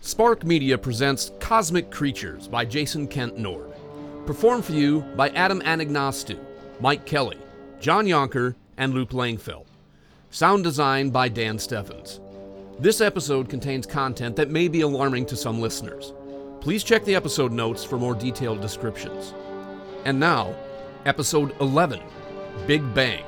Spark Media presents Cosmic Creatures by Jason Kent Nord. Performed for you by Adam Anagnostou, Mike Kelly, John Yonker, and Luke Langfeld. Sound design by Dan Steffens. This episode contains content that may be alarming to some listeners. Please check the episode notes for more detailed descriptions. And now, Episode 11, Big Bang.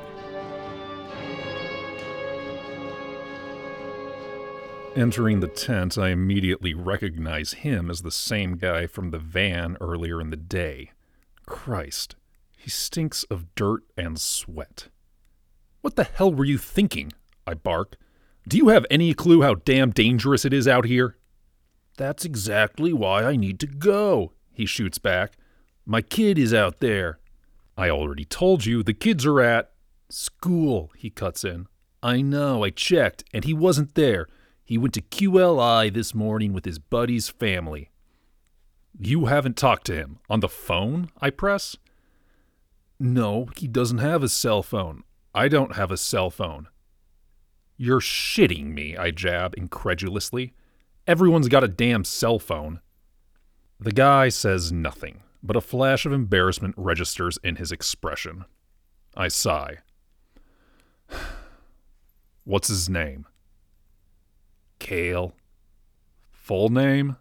Entering the tent, I immediately recognize him as the same guy from the van earlier in the day. Christ, he stinks of dirt and sweat. "What the hell were you thinking?" I bark. "Do you have any clue how damn dangerous it is out here?" "That's exactly why I need to go," he shoots back. "My kid is out there." "I already told you, the kids are at school," he cuts in. "I know, I checked, and he wasn't there. He went to QLI this morning with his buddy's family." "You haven't talked to him? On the phone?" I press. "No, he doesn't have a cell phone. I don't have a cell phone." "You're shitting me," I jab incredulously. "Everyone's got a damn cell phone." The guy says nothing, but a flash of embarrassment registers in his expression. I sigh. "What's his name?" "Cale." "Full name?"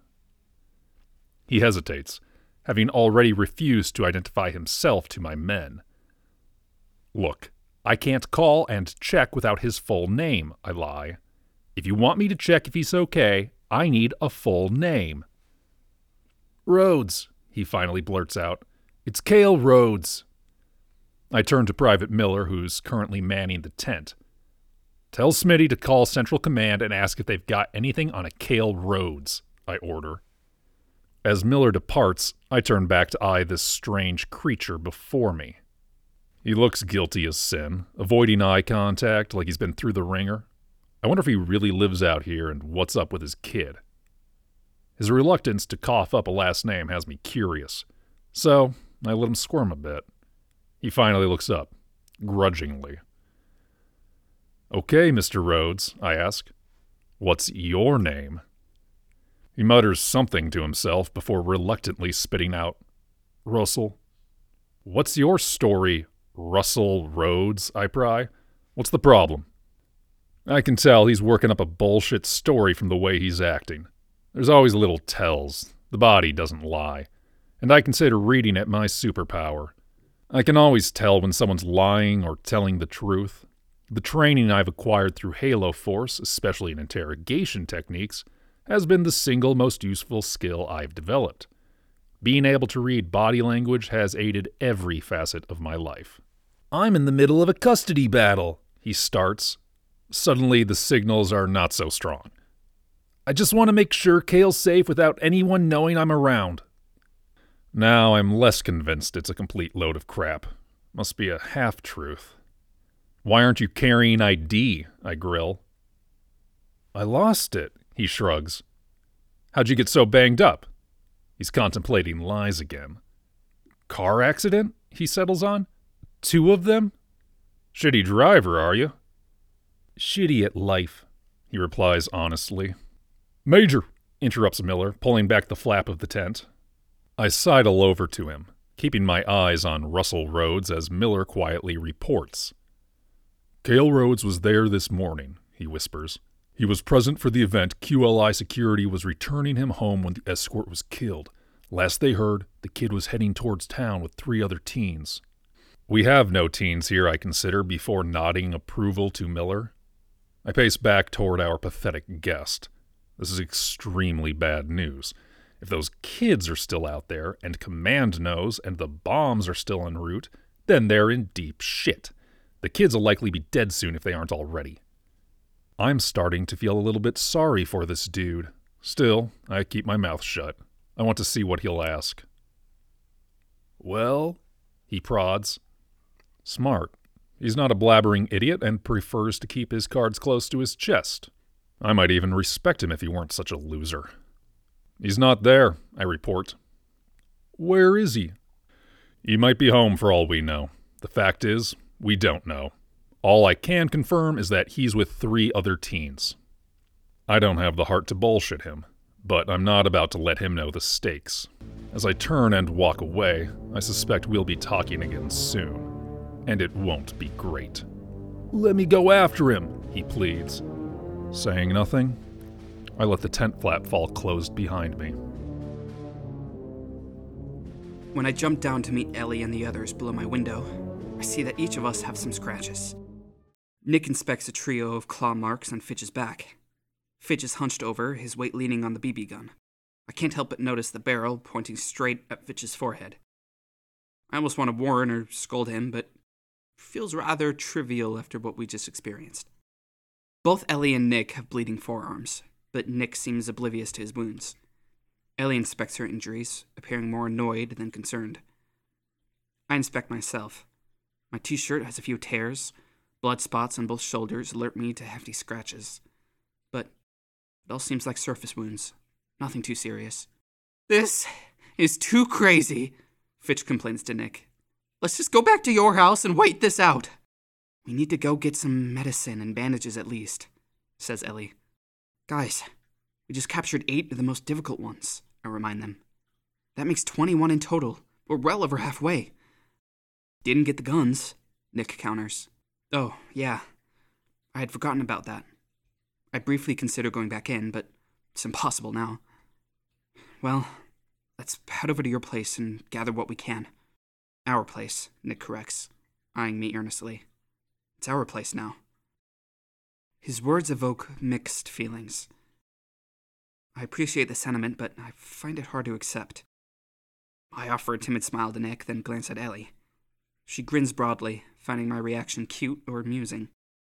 He hesitates, having already refused to identify himself to my men. "Look, I can't call and check without his full name," I lie. "If you want me to check if he's okay, I need a full name." "Rhodes," he finally blurts out. "It's Cale Rhodes." I turn to Private Miller, who's currently manning the tent. "Tell Smitty to call Central Command and ask if they've got anything on a Cale Rhodes," I order. As Miller departs, I turn back to eye this strange creature before me. He looks guilty as sin, avoiding eye contact like he's been through the ringer. I wonder if he really lives out here and what's up with his kid. His reluctance to cough up a last name has me curious, so I let him squirm a bit. He finally looks up, grudgingly. "Okay, Mr. Rhodes," I ask. "What's your name?" He mutters something to himself before reluctantly spitting out, "Russell." "What's your story, Russell Rhodes?" I pry. "What's the problem?" I can tell he's working up a bullshit story from the way he's acting. There's always little tells. The body doesn't lie. And I consider reading it my superpower. I can always tell when someone's lying or telling the truth. The training I've acquired through Halo Force, especially in interrogation techniques, has been the single most useful skill I've developed. Being able to read body language has aided every facet of my life. "I'm in the middle of a custody battle," he starts. Suddenly, the signals are not so strong. "I just want to make sure Cale's safe without anyone knowing I'm around." Now I'm less convinced it's a complete load of crap. Must be a half-truth. "Why aren't you carrying ID?" I grill. "I lost it," he shrugs. "How'd you get so banged up?" He's contemplating lies again. "Car accident?" he settles on. "2 of them?" "Shitty driver, are you?" "Shitty at life," he replies honestly. "Major," interrupts Miller, pulling back the flap of the tent. I sidle over to him, keeping my eyes on Russell Rhodes as Miller quietly reports. "Cale Rhodes was there this morning," he whispers. "He was present for the event. QLI security was returning him home when the escort was killed. Last they heard, the kid was heading towards town with 3 other teens." We have no teens here, I consider, before nodding approval to Miller. I pace back toward our pathetic guest. This is extremely bad news. If those kids are still out there, and Command knows, and the bombs are still en route, then they're in deep shit. The kids will likely be dead soon if they aren't already. I'm starting to feel a little bit sorry for this dude. Still, I keep my mouth shut. I want to see what he'll ask. "Well?" he prods. Smart. He's not a blabbering idiot and prefers to keep his cards close to his chest. I might even respect him if he weren't such a loser. "He's not there," I report. "Where is he?" "He might be home for all we know. The fact is, we don't know. All I can confirm is that he's with 3 other teens." I don't have the heart to bullshit him. But I'm not about to let him know the stakes. As I turn and walk away, I suspect we'll be talking again soon. And it won't be great. "Let me go after him," he pleads. Saying nothing, I let the tent flap fall closed behind me. When I jump down to meet Ellie and the others below my window, I see that each of us have some scratches. Nick inspects a trio of claw marks on Fitch's back. Fitch is hunched over, his weight leaning on the BB gun. I can't help but notice the barrel pointing straight at Fitch's forehead. I almost want to warn or scold him, but it feels rather trivial after what we just experienced. Both Ellie and Nick have bleeding forearms, but Nick seems oblivious to his wounds. Ellie inspects her injuries, appearing more annoyed than concerned. I inspect myself. My t-shirt has a few tears. Blood spots on both shoulders alert me to hefty scratches. But it all seems like surface wounds. Nothing too serious. "This is too crazy," Fitch complains to Nick. "Let's just go back to your house and wait this out." "We need to go get some medicine and bandages at least," says Ellie. "Guys, we just captured 8 of the most difficult ones," I remind them. "That makes 21 in total. We're well over halfway." "Didn't get the guns," Nick counters. "Oh, yeah. I had forgotten about that. I briefly considered going back in, but it's impossible now." "Well, let's head over to your place and gather what we can." "Our place," Nick corrects, eyeing me earnestly. "It's our place now." His words evoke mixed feelings. I appreciate the sentiment, but I find it hard to accept. I offer a timid smile to Nick, then glance at Ellie. She grins broadly, finding my reaction cute or amusing.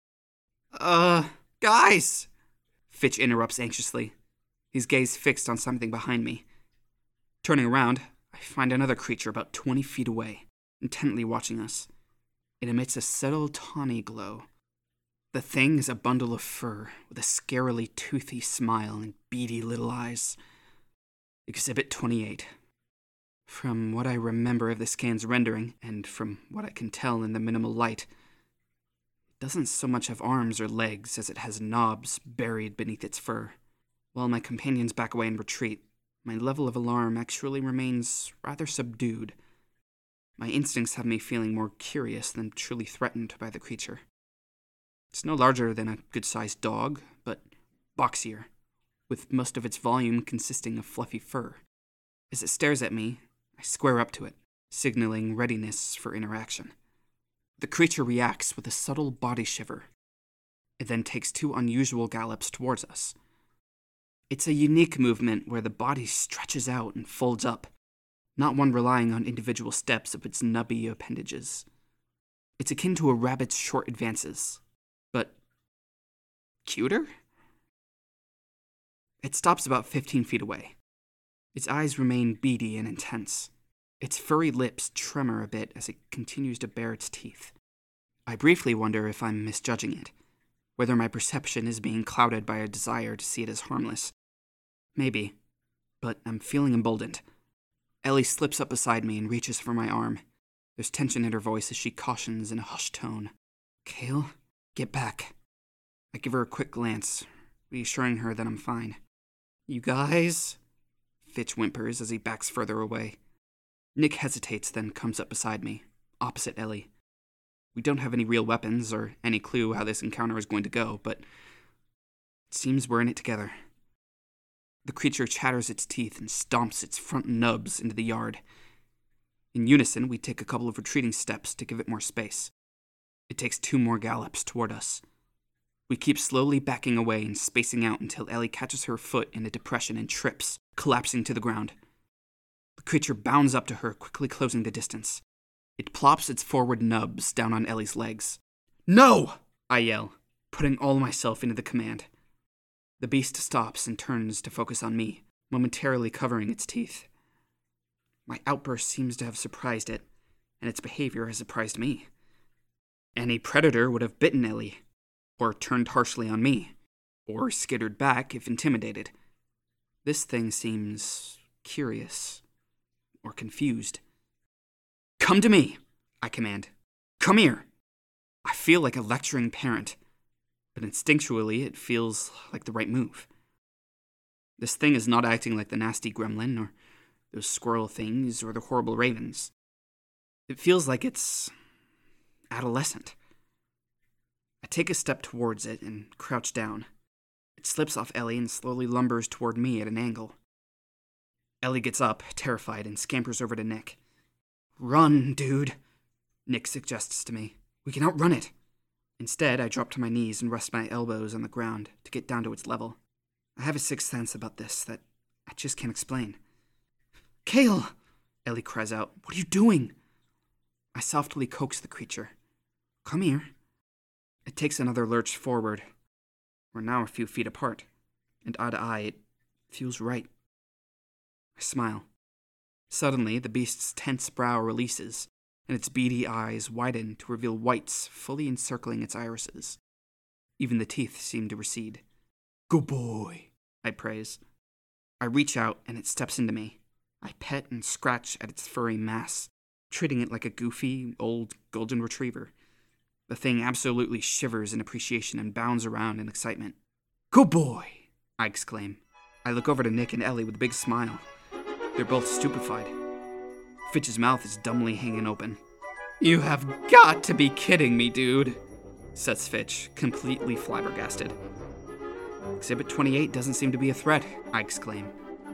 Guys!" Fitch interrupts anxiously, his gaze fixed on something behind me. Turning around, I find another creature about 20 feet away, intently watching us. It emits a subtle tawny glow. The thing is a bundle of fur with a scarily toothy smile and beady little eyes. Exhibit 28. From what I remember of the scan's rendering, and from what I can tell in the minimal light, it doesn't so much have arms or legs as it has knobs buried beneath its fur. While my companions back away and retreat, my level of alarm actually remains rather subdued. My instincts have me feeling more curious than truly threatened by the creature. It's no larger than a good-sized dog, but boxier, with most of its volume consisting of fluffy fur. As it stares at me, I square up to it, signaling readiness for interaction. The creature reacts with a subtle body shiver. It then takes 2 unusual gallops towards us. It's a unique movement where the body stretches out and folds up, not one relying on individual steps of its nubby appendages. It's akin to a rabbit's short advances, but cuter? It stops about 15 feet away. Its eyes remain beady and intense. Its furry lips tremor a bit as it continues to bare its teeth. I briefly wonder if I'm misjudging it, whether my perception is being clouded by a desire to see it as harmless. Maybe, but I'm feeling emboldened. Ellie slips up beside me and reaches for my arm. There's tension in her voice as she cautions in a hushed tone. "Kale, get back." I give her a quick glance, reassuring her that I'm fine. "You guys?" Fitch whimpers as he backs further away. Nick hesitates, then comes up beside me, opposite Ellie. We don't have any real weapons or any clue how this encounter is going to go, but it seems we're in it together. The creature chatters its teeth and stomps its front nubs into the yard. In unison, we take a couple of retreating steps to give it more space. It takes 2 more gallops toward us. We keep slowly backing away and spacing out until Ellie catches her foot in a depression and trips, collapsing to the ground. The creature bounds up to her, quickly closing the distance. It plops its forward nubs down on Ellie's legs. "No!" I yell, putting all myself into the command. The beast stops and turns to focus on me, momentarily covering its teeth. My outburst seems to have surprised it, and its behavior has surprised me. Any predator would have bitten Ellie, or turned harshly on me, or skittered back if intimidated. This thing seems curious, or confused. "Come to me," I command. "Come here." I feel like a lecturing parent, but instinctually it feels like the right move. This thing is not acting like the nasty gremlin, or those squirrel things, or the horrible ravens. It feels like it's adolescent. I take a step towards it and crouch down. It slips off Ellie and slowly lumbers toward me at an angle. Ellie gets up, terrified, and scampers over to Nick. "Run, dude," Nick suggests to me. "We can outrun it." Instead, I drop to my knees and rest my elbows on the ground to get down to its level. I have a sixth sense about this that I just can't explain. "Kale!" Ellie cries out. "What are you doing?" I softly coax the creature. "Come here." It takes another lurch forward. We're now a few feet apart, and eye to eye, it feels right. I smile. Suddenly, the beast's tense brow releases, and its beady eyes widen to reveal whites fully encircling its irises. Even the teeth seem to recede. "Good boy," I praise. I reach out, and it steps into me. I pet and scratch at its furry mass, treating it like a goofy, old golden retriever. The thing absolutely shivers in appreciation and bounds around in excitement. "Good boy," I exclaim. I look over to Nick and Ellie with a big smile. They're both stupefied. Fitch's mouth is dumbly hanging open. "You have got to be kidding me, dude," says Fitch, completely flabbergasted. "Exhibit 28 doesn't seem to be a threat," I exclaim.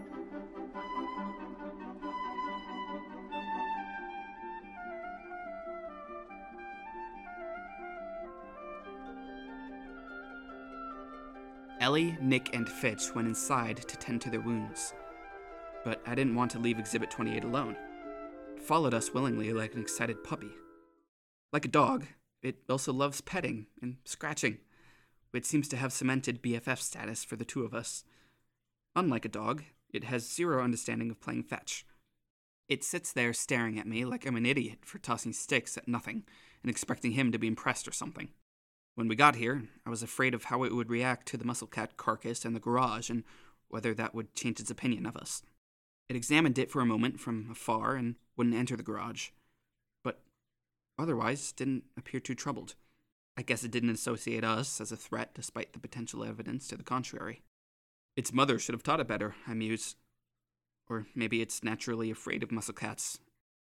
Ellie, Nick, and Fitch went inside to tend to their wounds. But I didn't want to leave Exhibit 28 alone. It followed us willingly like an excited puppy. Like a dog, it also loves petting and scratching, which seems to have cemented BFF status for the two of us. Unlike a dog, it has zero understanding of playing fetch. It sits there staring at me like I'm an idiot for tossing sticks at nothing and expecting him to be impressed or something. When we got here, I was afraid of how it would react to the muscle cat carcass in the garage and whether that would change its opinion of us. It examined it for a moment from afar and wouldn't enter the garage, but otherwise didn't appear too troubled. I guess it didn't associate us as a threat despite the potential evidence to the contrary. Its mother should have taught it better, I muse. Or maybe it's naturally afraid of muscle cats.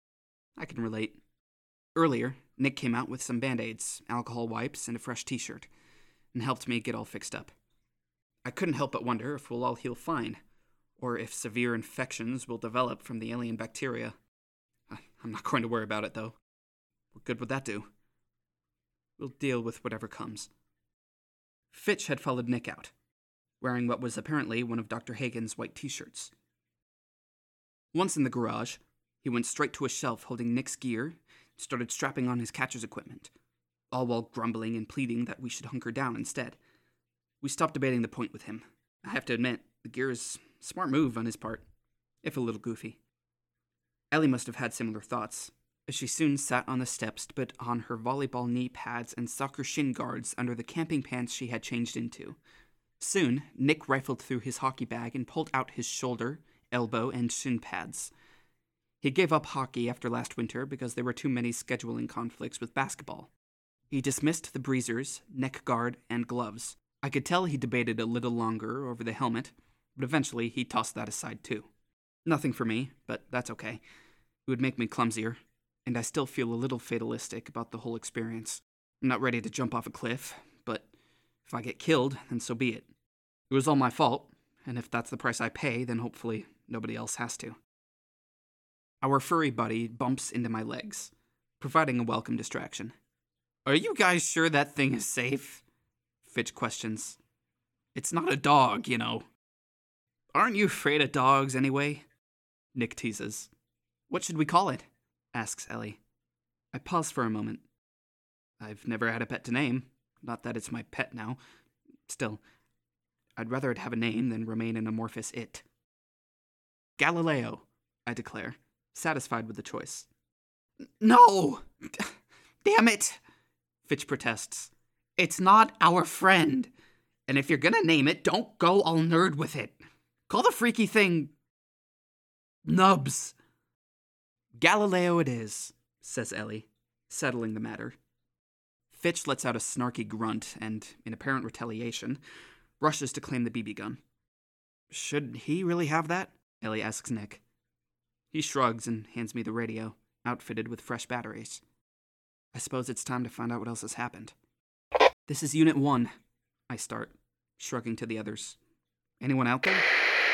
I can relate. Earlier, Nick came out with some Band-Aids, alcohol wipes, and a fresh t-shirt, and helped me get all fixed up. I couldn't help but wonder if we'll all heal fine, or if severe infections will develop from the alien bacteria. I'm not going to worry about it, though. What good would that do? We'll deal with whatever comes. Fitch had followed Nick out, wearing what was apparently one of Dr. Hagen's white t-shirts. Once in the garage, he went straight to a shelf holding Nick's gear and started strapping on his catcher's equipment, all while grumbling and pleading that we should hunker down instead. We stopped debating the point with him. I have to admit, the gear is a smart move on his part, if a little goofy. Ellie must have had similar thoughts, as she soon sat on the steps to put on her volleyball knee pads and soccer shin guards under the camping pants she had changed into. Soon, Nick rifled through his hockey bag and pulled out his shoulder, elbow, and shin pads. He gave up hockey after last winter because there were too many scheduling conflicts with basketball. He dismissed the breezers, neck guard, and gloves. I could tell he debated a little longer over the helmet, but eventually he tossed that aside too. Nothing for me, but that's okay. It would make me clumsier, and I still feel a little fatalistic about the whole experience. I'm not ready to jump off a cliff, but if I get killed, then so be it. It was all my fault, and if that's the price I pay, then hopefully nobody else has to. Our furry buddy bumps into my legs, providing a welcome distraction. "Are you guys sure that thing is safe?" Fitch questions. "It's not a dog, you know." "Aren't you afraid of dogs anyway?" Nick teases. "What should we call it?" asks Ellie. I pause for a moment. I've never had a pet to name. Not that it's my pet now. Still, I'd rather it have a name than remain an amorphous it. "Galileo," I declare, satisfied with the choice. "No! Damn it!" Fitch protests. "It's not our friend. And if you're gonna name it, don't go all nerd with it. Call the freaky thing Nubs." "Galileo it is," says Ellie, settling the matter. Fitch lets out a snarky grunt and, in apparent retaliation, rushes to claim the BB gun. Should he really have that? Ellie asks Nick. He shrugs and hands me the radio, outfitted with fresh batteries. I suppose it's time to find out what else has happened. This is Unit 1, I start, shrugging to the others. Anyone out there?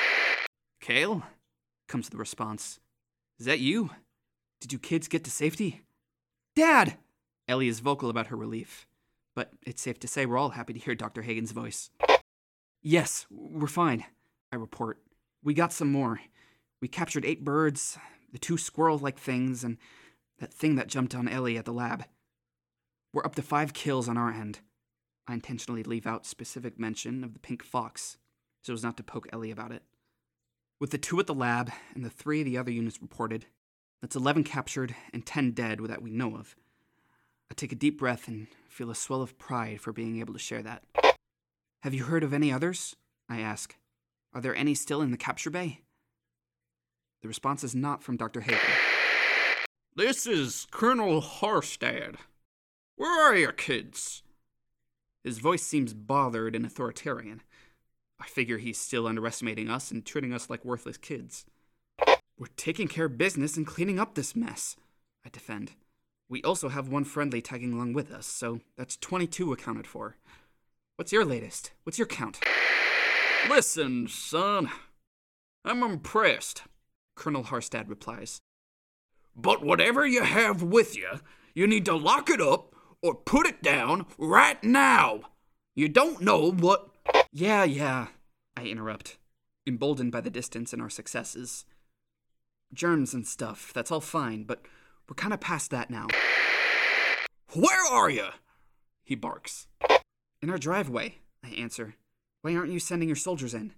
Kale? Comes the response. Is that you? Did you kids get to safety? Dad! Ellie is vocal about her relief, but it's safe to say we're all happy to hear Dr. Hagen's voice. Yes, we're fine, I report. We got some more. We captured 8 birds, the 2 squirrel-like things, and that thing that jumped on Ellie at the lab. We're up to 5 kills on our end. I intentionally leave out specific mention of the pink fox, so as not to poke Ellie about it. With the 2 at the lab and the 3 the other units reported, that's 11 captured and 10 dead that we know of. I take a deep breath and feel a swell of pride for being able to share that. Have you heard of any others? I ask. Are there any still in the capture bay? The response is not from Dr. Hagen. This is Colonel Harstad. Where are your kids? His voice seems bothered and authoritarian. I figure he's still underestimating us and treating us like worthless kids. We're taking care of business and cleaning up this mess, I defend. We also have 1 friendly tagging along with us, so that's 22 accounted for. What's your latest? What's your count? Listen, son. I'm impressed, Colonel Harstad replies. But whatever you have with you, you need to lock it up or put it down right now. You don't know what... Yeah, I interrupt, emboldened by the distance and our successes. Germs and stuff, that's all fine, but we're kind of past that now. Where are you? He barks. In our driveway, I answer. Why aren't you sending your soldiers in?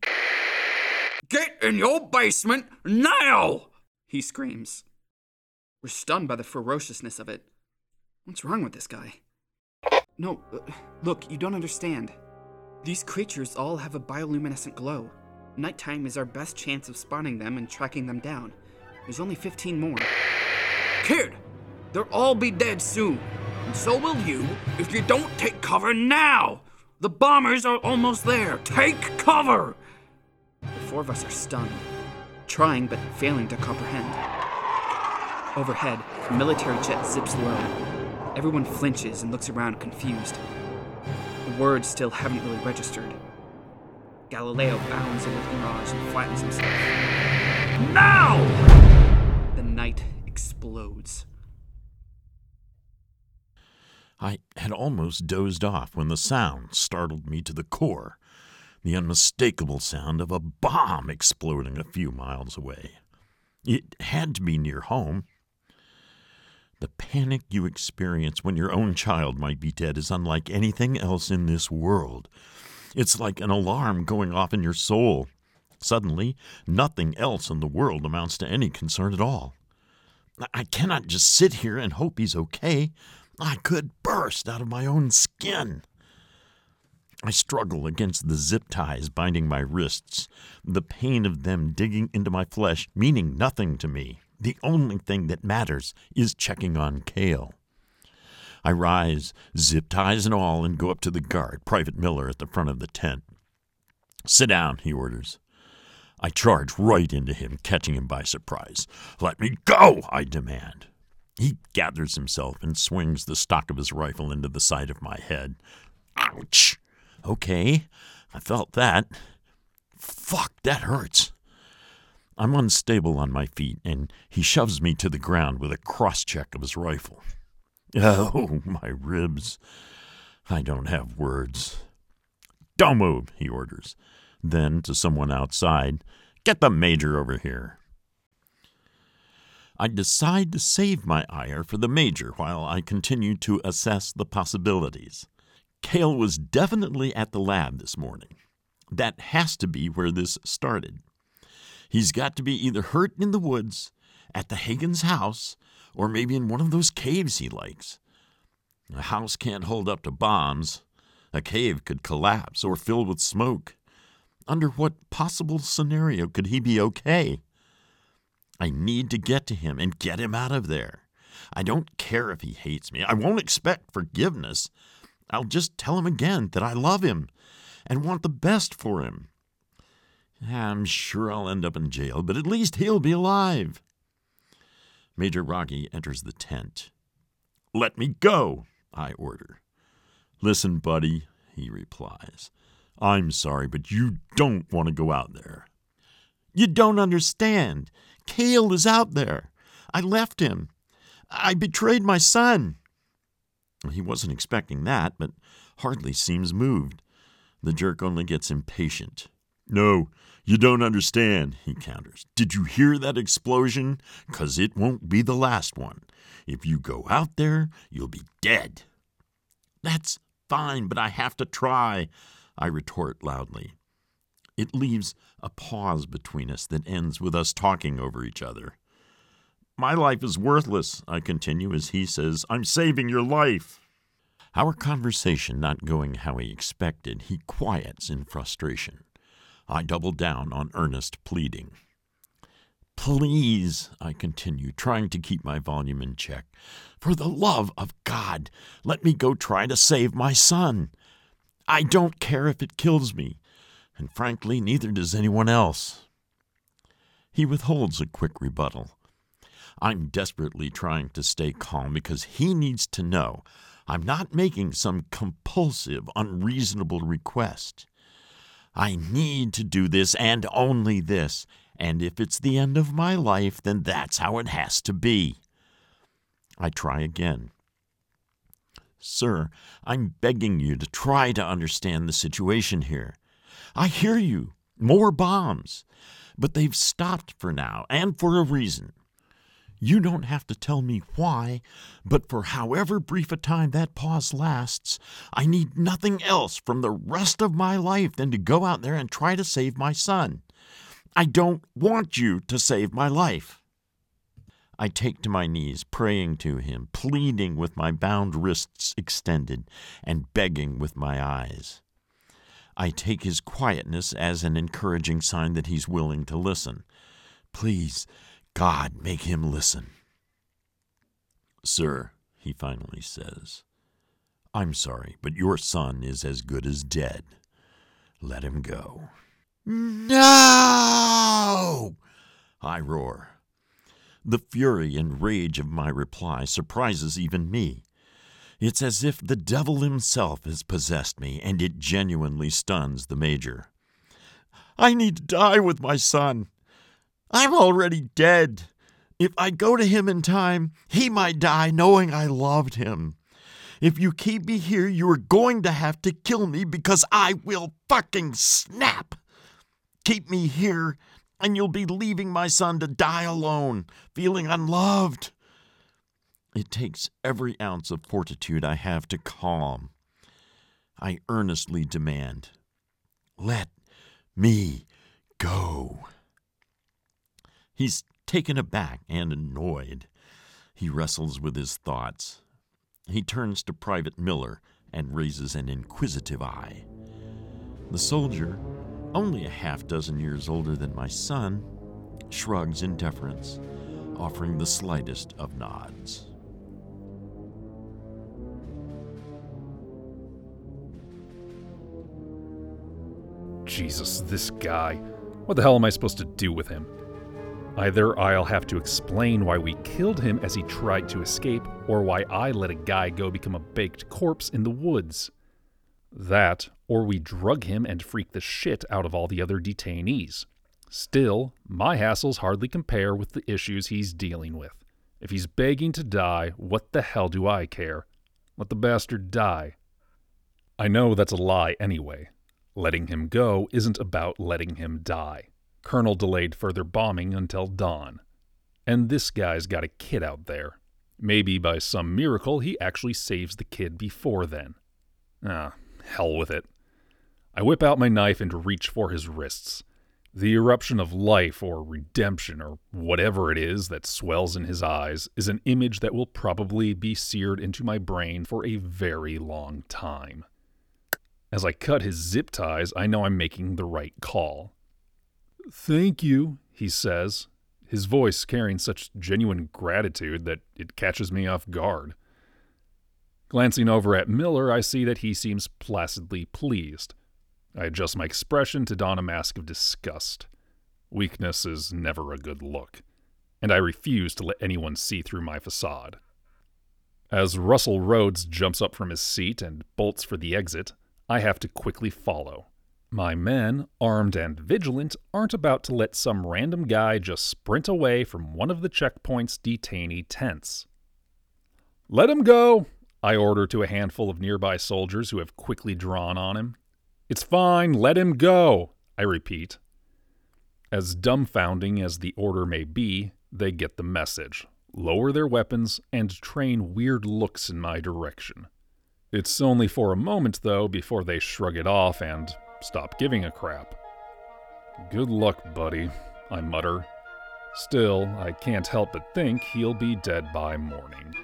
Get in your basement now! He screams. We're stunned by the ferociousness of it. What's wrong with this guy? No, look, you don't understand. These creatures all have a bioluminescent glow. Nighttime is our best chance of spotting them and tracking them down. There's only 15 more. Kid, they'll all be dead soon. And so will you if you don't take cover now. The bombers are almost there. Take cover! The 4 of us are stunned, trying but failing to comprehend. Overhead, a military jet zips low. Everyone flinches and looks around confused. The words still haven't really registered. Galileo bounds into the mirage and flattens himself. Now! The night explodes. I had almost dozed off when the sound startled me to the core. The unmistakable sound of a bomb exploding a few miles away. It had to be near home. The panic you experience when your own child might be dead is unlike anything else in this world. It's like an alarm going off in your soul. Suddenly, nothing else in the world amounts to any concern at all. I cannot just sit here and hope he's okay. I could burst out of my own skin. I struggle against the zip ties binding my wrists, the pain of them digging into my flesh meaning nothing to me. The only thing that matters is checking on Kale. I rise, zip ties and all, and go up to the guard, Private Miller, at the front of the tent. "Sit down," he orders. I charge right into him, catching him by surprise. "Let me go," I demand. He gathers himself and swings the stock of his rifle into the side of my head. Ouch! Okay, I felt that. Fuck, that hurts. I'm unstable on my feet, and he shoves me to the ground with a cross-check of his rifle. Oh, my ribs. I don't have words. "Don't move," he orders. Then, to someone outside, "Get the major over here." I decide to save my ire for the major while I continue to assess the possibilities. Kale was definitely at the lab this morning. That has to be where this started. He's got to be either hurt in the woods, at the Hagen's house, or maybe in one of those caves he likes. A house can't hold up to bombs. A cave could collapse or fill with smoke. Under what possible scenario could he be okay? I need to get to him and get him out of there. I don't care if he hates me. I won't expect forgiveness. I'll just tell him again that I love him and want the best for him. I'm sure I'll end up in jail, but at least he'll be alive. Major Rocky enters the tent. Let me go, I order. Listen, buddy, he replies. I'm sorry, but you don't want to go out there. You don't understand. Cale is out there. I left him. I betrayed my son. He wasn't expecting that, but hardly seems moved. The jerk only gets impatient. No, you don't understand, he counters. Did you hear that explosion? 'Cause it won't be the last one. If you go out there, you'll be dead. That's fine, but I have to try, I retort loudly. It leaves a pause between us that ends with us talking over each other. My life is worthless, I continue as he says, I'm saving your life. Our conversation not going how he expected, he quiets in frustration. I double down on earnest pleading. Please, I continue, trying to keep my volume in check. For the love of God, let me go try to save my son. I don't care if it kills me, and frankly, neither does anyone else. He withholds a quick rebuttal. I'm desperately trying to stay calm because he needs to know I'm not making some compulsive, unreasonable request. I need to do this and only this, and if it's the end of my life, then that's how it has to be. I try again. Sir, I'm begging you to try to understand the situation here. I hear you. More bombs. But they've stopped for now, and for a reason. You don't have to tell me why, but for however brief a time that pause lasts, I need nothing else from the rest of my life than to go out there and try to save my son. I don't want you to save my life. I take to my knees, praying to him, pleading with my bound wrists extended, and begging with my eyes. I take his quietness as an encouraging sign that he's willing to listen. Please, God, make him listen. Sir, he finally says, I'm sorry, but your son is as good as dead. Let him go. No! I roar. The fury and rage of my reply surprises even me. It's as if the devil himself has possessed me, and it genuinely stuns the major. I need to die with my son. I'm already dead. If I go to him in time, he might die knowing I loved him. If you keep me here, you are going to have to kill me because I will fucking snap. Keep me here, and you'll be leaving my son to die alone, feeling unloved. It takes every ounce of fortitude I have to calm. I earnestly demand, let me go. He's taken aback and annoyed. He wrestles with his thoughts. He turns to Private Miller and raises an inquisitive eye. The soldier, only a half-dozen years older than my son, shrugs in deference, offering the slightest of nods. Jesus, this guy. What the hell am I supposed to do with him? Either I'll have to explain why we killed him as he tried to escape, or why I let a guy go become a baked corpse in the woods. That, or we drug him and freak the shit out of all the other detainees. Still, my hassles hardly compare with the issues he's dealing with. If he's begging to die, what the hell do I care? Let the bastard die. I know that's a lie anyway. Letting him go isn't about letting him die. Colonel delayed further bombing until dawn. And this guy's got a kid out there. Maybe by some miracle he actually saves the kid before then. Hell with it. I whip out my knife and reach for his wrists. The eruption of life or redemption or whatever it is that swells in his eyes is an image that will probably be seared into my brain for a very long time. As I cut his zip ties, I know I'm making the right call. "Thank you," he says, his voice carrying such genuine gratitude that it catches me off guard. Glancing over at Miller, I see that he seems placidly pleased. I adjust my expression to don a mask of disgust. Weakness is never a good look, and I refuse to let anyone see through my facade. As Russell Rhodes jumps up from his seat and bolts for the exit, I have to quickly follow. My men, armed and vigilant, aren't about to let some random guy just sprint away from one of the checkpoint's detainee tents. "Let him go," I order to a handful of nearby soldiers who have quickly drawn on him. "It's fine, let him go," I repeat. As dumbfounding as the order may be, they get the message, lower their weapons, and train weird looks in my direction. It's only for a moment, though, before they shrug it off and stop giving a crap. "Good luck, buddy," I mutter. Still, I can't help but think he'll be dead by morning.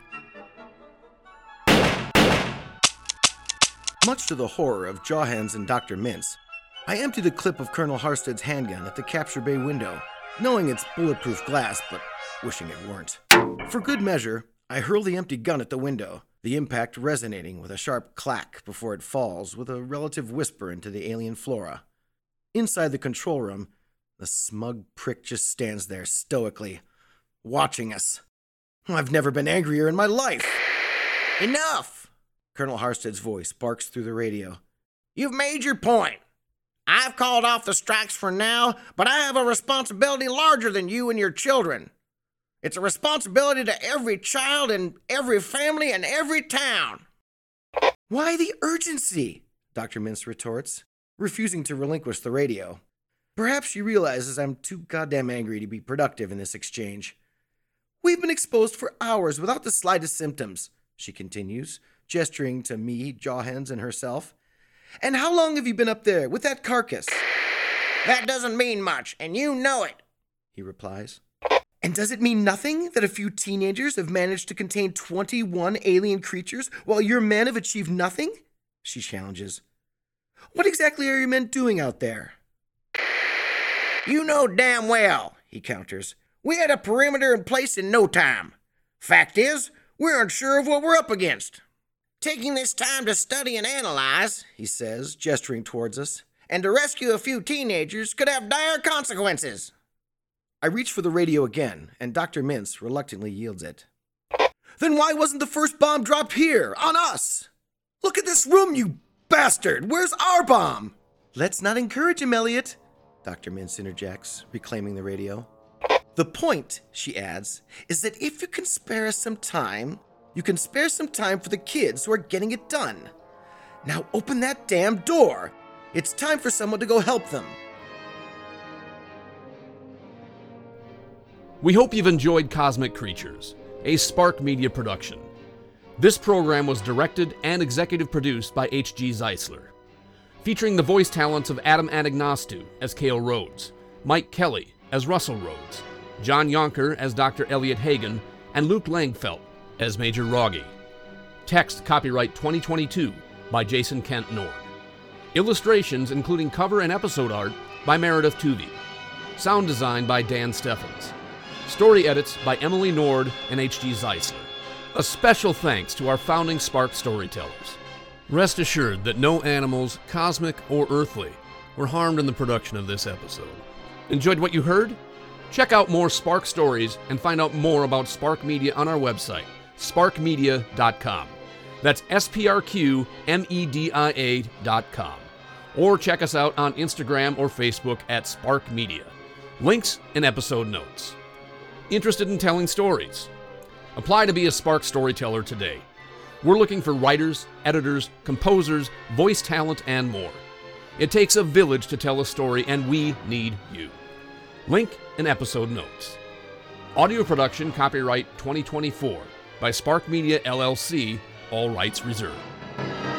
Much to the horror of Jawhands and Dr. Mintz, I emptied a clip of Colonel Harsted's handgun at the capture bay window, knowing it's bulletproof glass, but wishing it weren't. For good measure, I hurl the empty gun at the window, the impact resonating with a sharp clack before it falls with a relative whisper into the alien flora. Inside the control room, the smug prick just stands there stoically, watching us. I've never been angrier in my life. "Enough!" Colonel Harsted's voice barks through the radio. "You've made your point. I've called off the strikes for now, but I have a responsibility larger than you and your children. It's a responsibility to every child in every family in every town." "Why the urgency?" Dr. Mintz retorts, refusing to relinquish the radio. Perhaps she realizes I'm too goddamn angry to be productive in this exchange. "We've been exposed for hours without the slightest symptoms," she continues, gesturing to me, Jawhands, and herself. "And how long have you been up there with that carcass?" "That doesn't mean much, and you know it," he replies. "And does it mean nothing that a few teenagers have managed to contain 21 alien creatures while your men have achieved nothing?" she challenges. "What exactly are your men doing out there?" "You know damn well," he counters. "We had a perimeter in place in no time. Fact is, we're unsure of what we're up against. Taking this time to study and analyze," he says, gesturing towards us, "and to rescue a few teenagers could have dire consequences." I reach for the radio again, and Dr. Mintz reluctantly yields it. "Then why wasn't the first bomb dropped here, on us? Look at this room, you bastard! Where's our bomb?" "Let's not encourage him, Elliot," Dr. Mintz interjects, reclaiming the radio. "The point," she adds, "is that if you can spare us some time, you can spare some time for the kids who are getting it done. Now open that damn door. It's time for someone to go help them." We hope you've enjoyed Cosmic Creatures, a Spark Media production. This program was directed and executive produced by H.G. Zeisler, featuring the voice talents of Adam Anagnostou as Cale Rhodes, Mike Kelly as Russell Rhodes, John Yonker as Dr. Elliot Hagen, and Luke Langfelt as Major Rogge. Text copyright 2022 by Jason Kent Nord. Illustrations including cover and episode art by Meredith Tuvey. Sound design by Dan Steffens. Story edits by Emily Nord and H.G. Zeisler. A special thanks to our founding Spark storytellers. Rest assured that no animals, cosmic or earthly, were harmed in the production of this episode. Enjoyed what you heard? Check out more Spark stories and find out more about Spark Media on our website, sparkmedia.com. That's SPRQMEDIA.com. Or check us out on Instagram or Facebook at Spark Media. Links in episode notes. Interested in telling stories? Apply to be a Spark storyteller today. We're looking for writers, editors, composers, voice talent, and more. It takes a village to tell a story, and we need you. Link in episode notes. Audio production copyright 2024 by Spark Media LLC, all rights reserved.